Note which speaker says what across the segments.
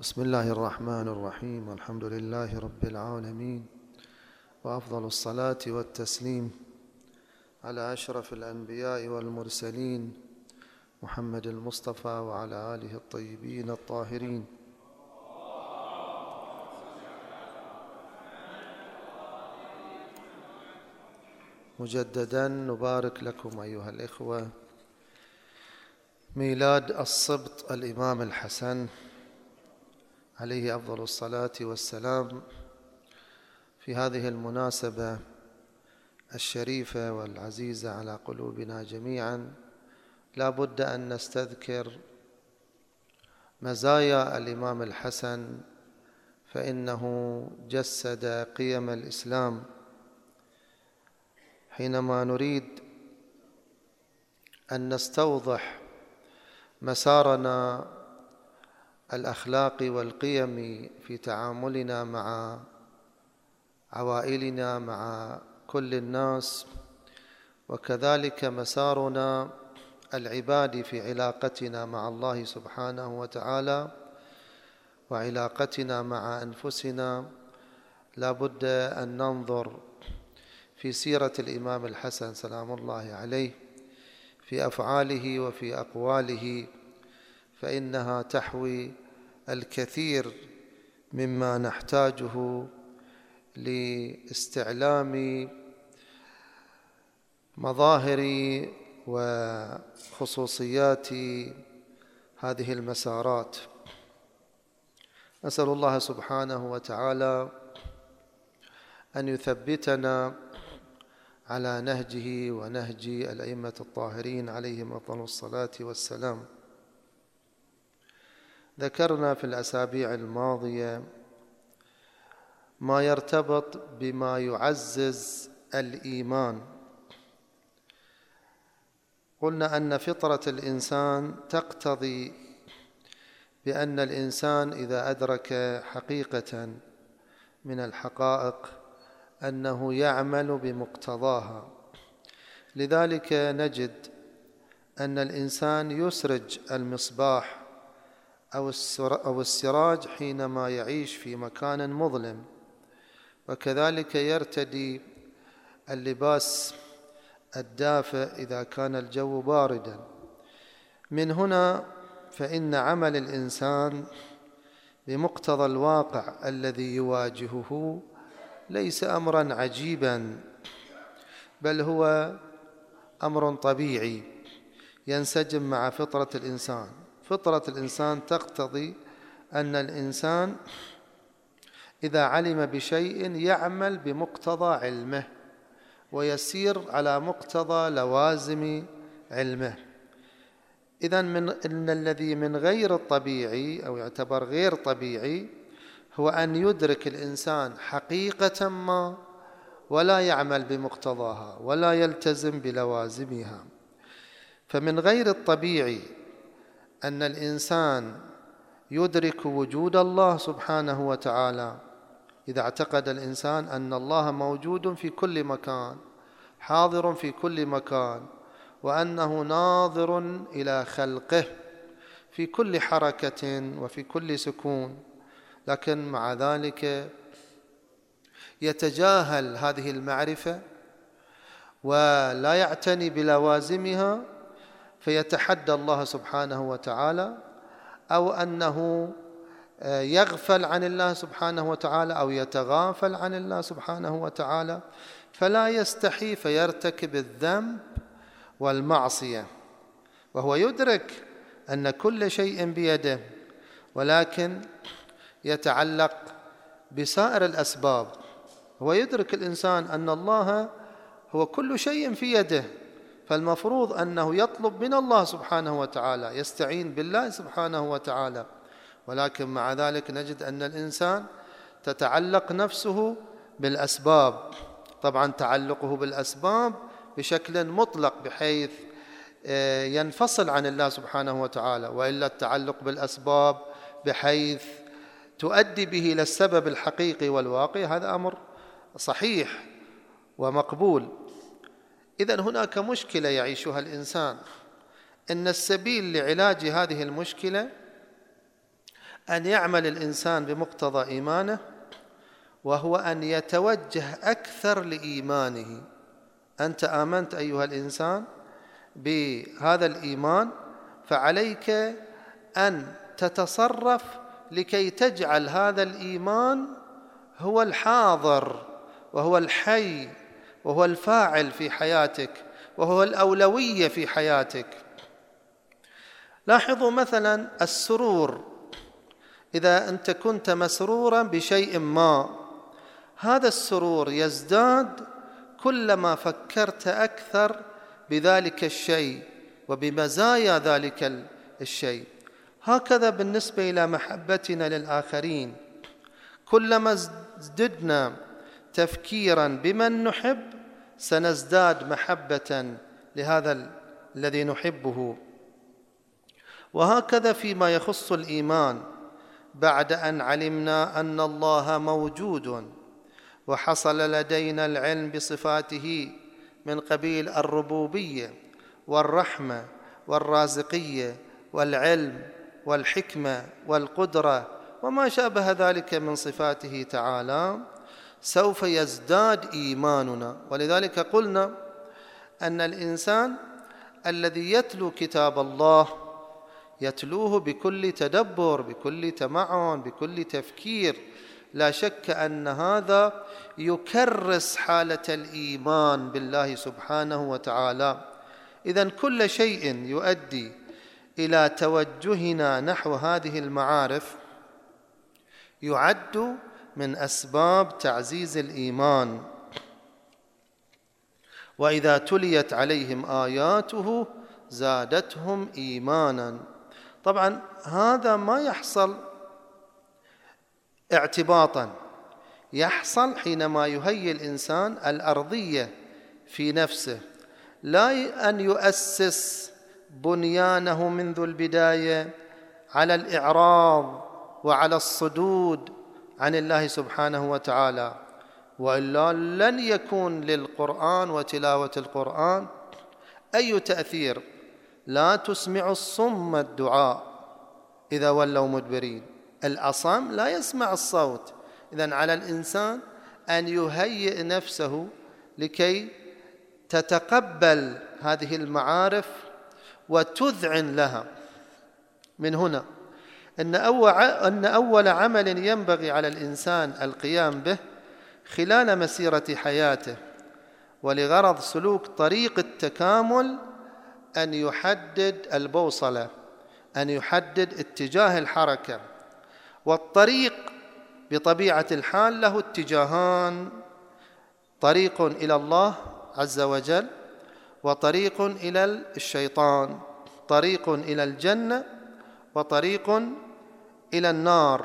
Speaker 1: بسم الله الرحمن الرحيم. والحمد لله رب العالمين، وأفضل الصلاة والتسليم على أشرف الأنبياء والمرسلين محمد المصطفى وعلى آله الطيبين الطاهرين. مجددا نبارك لكم أيها الإخوة ميلاد الصبط الإمام الحسن عليه أفضل الصلاة والسلام في هذه المناسبة الشريفة والعزيزة على قلوبنا جميعا. لا بد أن نستذكر مزايا الإمام الحسن، فإنه جسد قيم الإسلام. حينما نريد أن نستوضح مسارنا الأخلاقي والقيمي في تعاملنا مع عوائلنا، مع كل الناس، وكذلك مسارنا العبادي في علاقتنا مع الله سبحانه وتعالى وعلاقتنا مع أنفسنا، لا بد أن ننظر في سيرة الإمام الحسن سلام الله عليه، في أفعاله وفي أقواله، فإنها تحوي الكثير مما نحتاجه لاستعلام مظاهر وخصوصيات هذه المسارات. نسأل الله سبحانه وتعالى أن يثبتنا على نهجه ونهج الأئمة الطاهرين عليهم أفضل الصلاة والسلام. ذكرنا في الأسابيع الماضية ما يرتبط بما يعزز الإيمان. قلنا أن فطرة الإنسان تقتضي بأن الإنسان إذا أدرك حقيقة من الحقائق أنه يعمل بمقتضاها. لذلك نجد أن الإنسان يسرج المصباح أو السراج حينما يعيش في مكان مظلم، وكذلك يرتدي اللباس الدافئ إذا كان الجو باردا. من هنا فإن عمل الإنسان بمقتضى الواقع الذي يواجهه ليس أمرا عجيبا، بل هو أمر طبيعي ينسجم مع فطرة الإنسان. فطرة الإنسان تقتضي أن الإنسان إذا علم بشيء يعمل بمقتضى علمه ويسير على مقتضى لوازم علمه. إذن إن الذي من غير الطبيعي أو يعتبر غير طبيعي هو أن يدرك الإنسان حقيقة ما ولا يعمل بمقتضاها ولا يلتزم بلوازمها. فمن غير الطبيعي أن الإنسان يدرك وجود الله سبحانه وتعالى إذا اعتقد الإنسان أن الله موجود في كل مكان، حاضر في كل مكان، وأنه ناظر إلى خلقه في كل حركة وفي كل سكون، لكن مع ذلك يتجاهل هذه المعرفة ولا يعتني بلوازمها، فيتحدى الله سبحانه وتعالى، أو أنه يغفل عن الله سبحانه وتعالى أو يتغافل عن الله سبحانه وتعالى، فلا يستحي فيرتكب الذنب والمعصية، وهو يدرك أن كل شيء بيده، ولكن يتعلق بسائر الأسباب. هو يدرك الإنسان أن الله هو كل شيء في يده، فالمفروض أنه يطلب من الله سبحانه وتعالى، يستعين بالله سبحانه وتعالى، ولكن مع ذلك نجد أن الإنسان تتعلق نفسه بالأسباب. طبعا تعلقه بالأسباب بشكل مطلق بحيث ينفصل عن الله سبحانه وتعالى، وإلا التعلق بالأسباب بحيث تؤدي به إلى السبب الحقيقي والواقعي هذا أمر صحيح ومقبول. إذن هناك مشكلة يعيشها الإنسان، أن السبيل لعلاج هذه المشكلة أن يعمل الإنسان بمقتضى إيمانه، وهو أن يتوجه أكثر لإيمانه. أنت آمنت أيها الإنسان بهذا الإيمان، فعليك أن تتصرف لكي تجعل هذا الإيمان هو الحاضر وهو الحي وهو الفاعل في حياتك وهو الأولوية في حياتك. لاحظوا مثلا السرور، إذا أنت كنت مسرورا بشيء ما، هذا السرور يزداد كلما فكرت أكثر بذلك الشيء وبمزايا ذلك الشيء. هكذا بالنسبة إلى محبتنا للآخرين، كلما ازددنا تفكيرا بمن نحب سنزداد محبة لهذا الذي نحبه. وهكذا فيما يخص الإيمان، بعد أن علمنا أن الله موجود وحصل لدينا العلم بصفاته من قبيل الربوبية والرحمة والرازقية والعلم والحكمة والقدرة وما شابه ذلك من صفاته تعالى، سوف يزداد إيماننا. ولذلك قلنا أن الإنسان الذي يتلو كتاب الله يتلوه بكل تدبر، بكل تمعن، بكل تفكير، لا شك أن هذا يكرس حالة الإيمان بالله سبحانه وتعالى. إذن كل شيء يؤدي إلى توجهنا نحو هذه المعارف يعد من أسباب تعزيز الإيمان. وإذا تليت عليهم آياته زادتهم إيمانا. طبعا هذا ما يحصل اعتباطا، يحصل حينما يهيئ الإنسان الأرضية في نفسه، لا أن يؤسس بنيانه منذ البداية على الإعراض وعلى الصدود عن الله سبحانه وتعالى، وإلا لن يكون للقرآن وتلاوة القرآن أي تأثير. لا تسمع الصم الدعاء إذا ولوا مدبرين، الأصم لا يسمع الصوت. إذن على الإنسان أن يهيئ نفسه لكي تتقبل هذه المعارف وتذعن لها. من هنا أن أول عمل ينبغي على الإنسان القيام به خلال مسيرة حياته ولغرض سلوك طريق التكامل أن يحدد البوصلة، أن يحدد اتجاه الحركة. والطريق بطبيعة الحال له اتجاهان: طريق إلى الله عز وجل وطريق إلى الشيطان، طريق إلى الجنة وطريق إلى النار،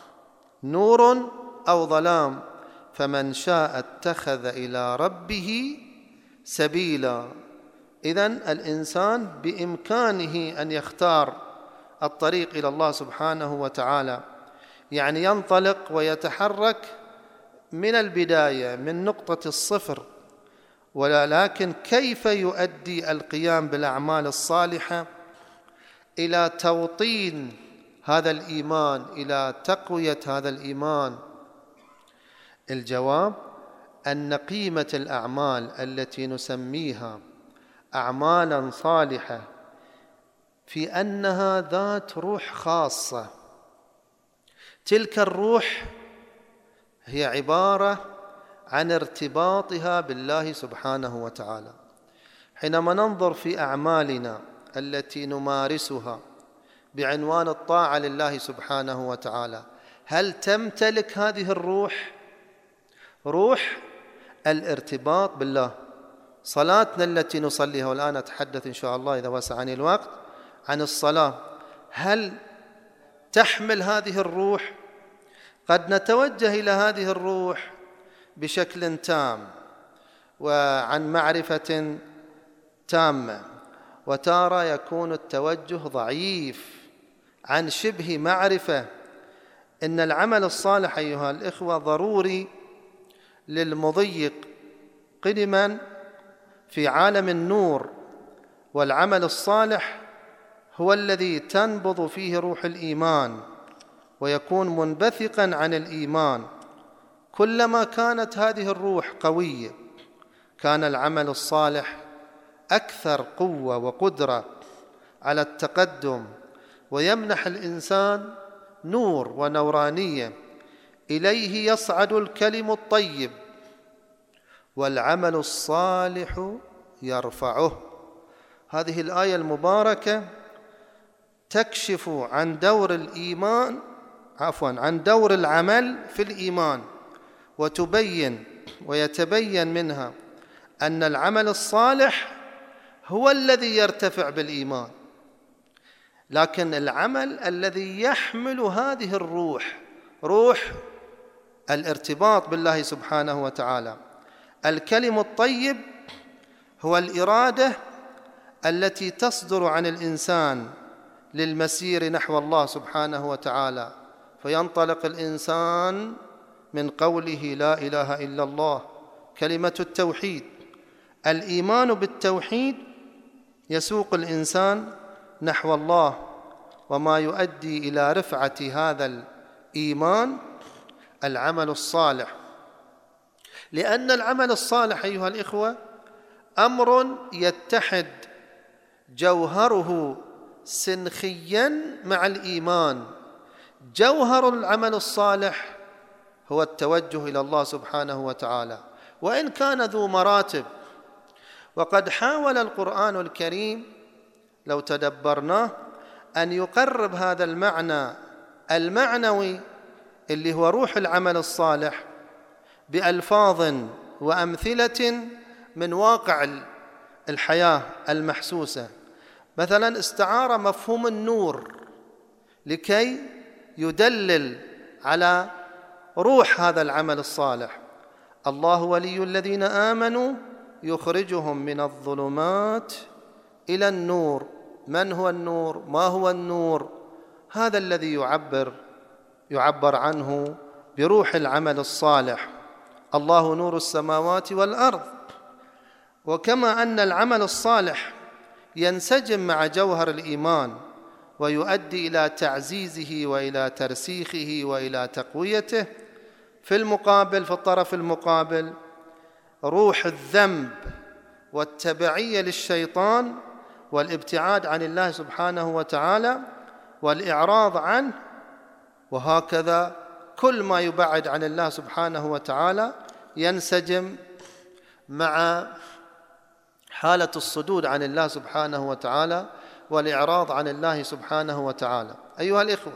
Speaker 1: نور أو ظلام، فمن شاء اتخذ إلى ربه سبيلا. إذن الإنسان بإمكانه أن يختار الطريق إلى الله سبحانه وتعالى، يعني ينطلق ويتحرك من البداية من نقطة الصفر. ولكن كيف يؤدي القيام بالأعمال الصالحة إلى توطين هذا الإيمان، إلى تقوية هذا الإيمان؟ الجواب أن قيمة الأعمال التي نسميها أعمالا صالحة في أنها ذات روح خاصة. تلك الروح هي عبارة عن ارتباطها بالله سبحانه وتعالى. حينما ننظر في أعمالنا التي نمارسها بعنوان الطاعة لله سبحانه وتعالى، هل تمتلك هذه الروح؟ روح الارتباط بالله. صلاتنا التي نصليها، والآن أتحدث إن شاء الله إذا وسعني الوقت عن الصلاة، هل تحمل هذه الروح؟ قد نتوجه إلى هذه الروح بشكل تام وعن معرفة تامة، وتارة يكون التوجه ضعيف عن شبه معرفة. إن العمل الصالح أيها الإخوة ضروري للمضي قدما في عالم النور، والعمل الصالح هو الذي تنبض فيه روح الإيمان ويكون منبثقا عن الإيمان. كلما كانت هذه الروح قوية كان العمل الصالح أكثر قوة وقدرة على التقدم، ويمنح الإنسان نور ونورانية إليه يصعد الكلم الطيب والعمل الصالح يرفعه. هذه الآية المباركة تكشف عن دور الإيمان عن دور العمل في الإيمان، وتبين ويتبين منها أن العمل الصالح هو الذي يرتفع بالإيمان، لكن العمل الذي يحمل هذه الروح، روح الارتباط بالله سبحانه وتعالى، الكلم الطيب، هو الإرادة التي تصدر عن الإنسان للمسير نحو الله سبحانه وتعالى، فينطلق الإنسان من قوله لا إله إلا الله، كلمة التوحيد. الإيمان بالتوحيد يسوق الإنسان نحو الله، وما يؤدي إلى رفعة هذا الإيمان العمل الصالح، لأن العمل الصالح أيها الإخوة أمر يتحد جوهره سنخيا مع الإيمان. جوهر العمل الصالح هو التوجه إلى الله سبحانه وتعالى، وإن كان ذو مراتب. وقد حاول القرآن الكريم لو تدبرناه أن يقرب هذا المعنى المعنوي اللي هو روح العمل الصالح بألفاظ وأمثلة من واقع الحياة المحسوسة. مثلا استعار مفهوم النور لكي يدلل على روح هذا العمل الصالح. الله ولي الذين آمنوا يخرجهم من الظلمات إلى النور. من هو النور؟ ما هو النور؟ هذا الذي يعبر عنه بروح العمل الصالح. الله نور السماوات والأرض. وكما أن العمل الصالح ينسجم مع جوهر الإيمان ويؤدي إلى تعزيزه وإلى ترسيخه وإلى تقويته، في الطرف المقابل روح الذنب والتبعية للشيطان والابتعاد عن الله سبحانه وتعالى والإعراض عنه، وهكذا كل ما يبعد عن الله سبحانه وتعالى ينسجم مع حالة الصدود عن الله سبحانه وتعالى والإعراض عن الله سبحانه وتعالى. أيها الإخوة،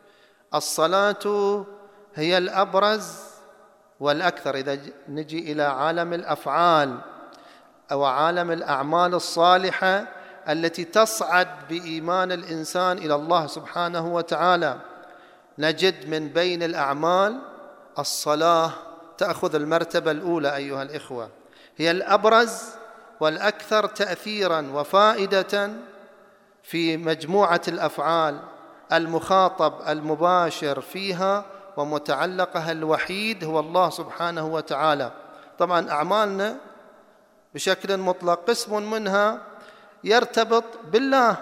Speaker 1: الصلاة هي الأبرز والأكثر إذا نجي إلى عالم الأفعال أو عالم الأعمال الصالحة التي تصعد بإيمان الإنسان إلى الله سبحانه وتعالى. نجد من بين الأعمال الصلاة تأخذ المرتبة الأولى أيها الإخوة، هي الأبرز والأكثر تأثيراً وفائدة في مجموعة الأفعال. المخاطب المباشر فيها ومتعلقها الوحيد هو الله سبحانه وتعالى. طبعاً أعمالنا بشكل مطلق قسم منها يرتبط بالله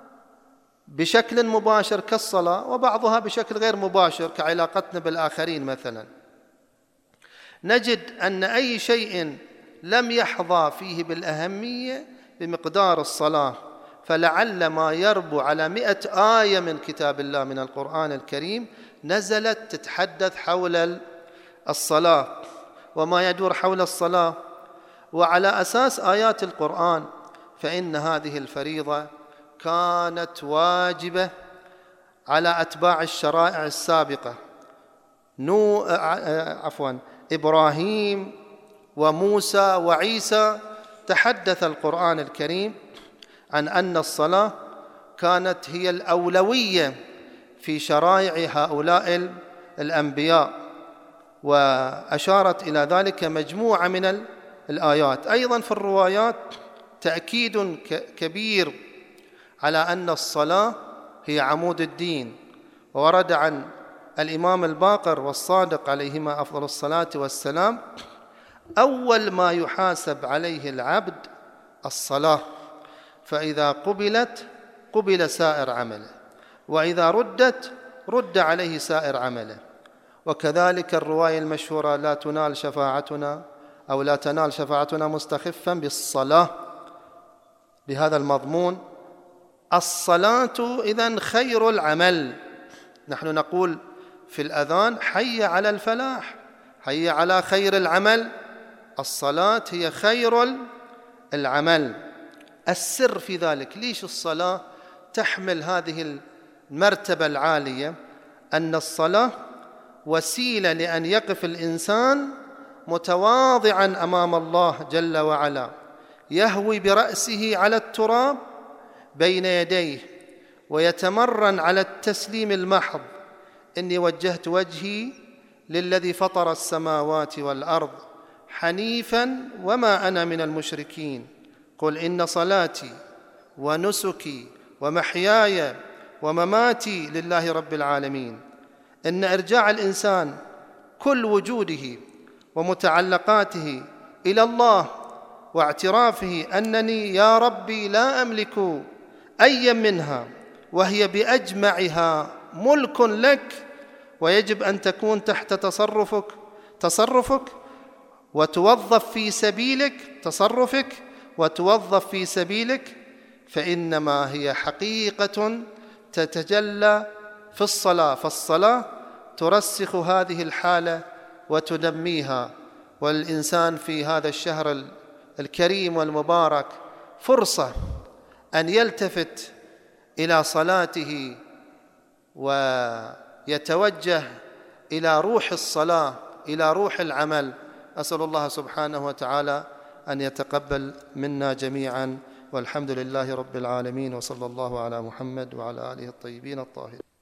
Speaker 1: بشكل مباشر كالصلاة، وبعضها بشكل غير مباشر كعلاقتنا بالآخرين. مثلا نجد أن أي شيء لم يحظى فيه بالأهمية بمقدار الصلاة، فلعل ما يربو على 100 آية من كتاب الله من القرآن الكريم نزلت تتحدث حول الصلاة وما يدور حول الصلاة. وعلى أساس آيات القرآن فإن هذه الفريضة كانت واجبة على أتباع الشرائع السابقة. إبراهيم وموسى وعيسى تحدث القرآن الكريم عن أن الصلاة كانت هي الأولوية في شرائع هؤلاء الأنبياء، وأشارت إلى ذلك مجموعة من الآيات. أيضا في الروايات تأكيد كبير على أن الصلاة هي عمود الدين. وورد عن الإمام الباقر والصادق عليهما أفضل الصلاة والسلام: أول ما يحاسب عليه العبد الصلاة، فإذا قبلت قبل سائر عمله، وإذا ردت رد عليه سائر عمله. وكذلك الرواية المشهورة لا تنال شفاعتنا أو لا تنال شفاعتنا مستخفا بالصلاة، بهذا المضمون. الصلاة إذن خير العمل. نحن نقول في الأذان حي على الفلاح، حي على خير العمل. الصلاة هي خير العمل. السر في ذلك، ليش الصلاة تحمل هذه المرتبة العالية؟ أن الصلاة وسيلة لأن يقف الإنسان متواضعا أمام الله جل وعلا، يهوي برأسه على التراب بين يديه ويتمرن على التسليم المحض. إني وجهت وجهي للذي فطر السماوات والأرض حنيفا وما أنا من المشركين، قل إن صلاتي ونسكي ومحياي ومماتي لله رب العالمين. إن إرجاع الإنسان كل وجوده ومتعلقاته إلى الله واعترافه أنني يا ربي لا أملك أي منها وهي بأجمعها ملك لك، ويجب أن تكون تحت تصرفك وتوظف في سبيلك، تصرفك وتوظف في سبيلك، فإنما هي حقيقة تتجلى في الصلاة. فالصلاة ترسخ هذه الحالة وتنميها. والإنسان في هذا الشهر الكريم والمبارك فرصة أن يلتفت إلى صلاته ويتوجه إلى روح الصلاة، إلى روح العمل. أسأل الله سبحانه وتعالى أن يتقبل منا جميعا، والحمد لله رب العالمين، وصلى الله على محمد وعلى آله الطيبين الطاهرين.